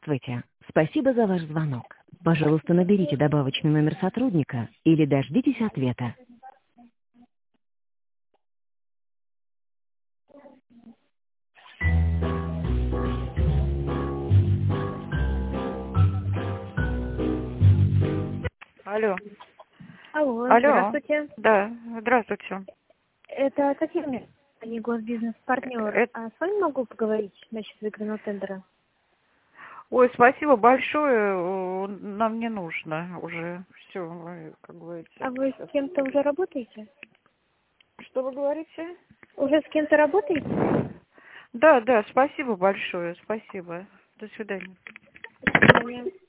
Здравствуйте. Спасибо за ваш звонок. Пожалуйста, наберите добавочный номер сотрудника или дождитесь ответа. Алло. Алло, Алло. здравствуйте. Да, здравствуйте. Это Татьяна, а не госбизнес-партнер. Это... А с вами могу поговорить насчет выигранного тендера? Ой, спасибо большое. Нам не нужно уже. Все, как говорится. А вы с кем-то уже работаете? Что вы говорите? Уже с кем-то работаете? Да, спасибо большое. Спасибо. До свидания. До свидания.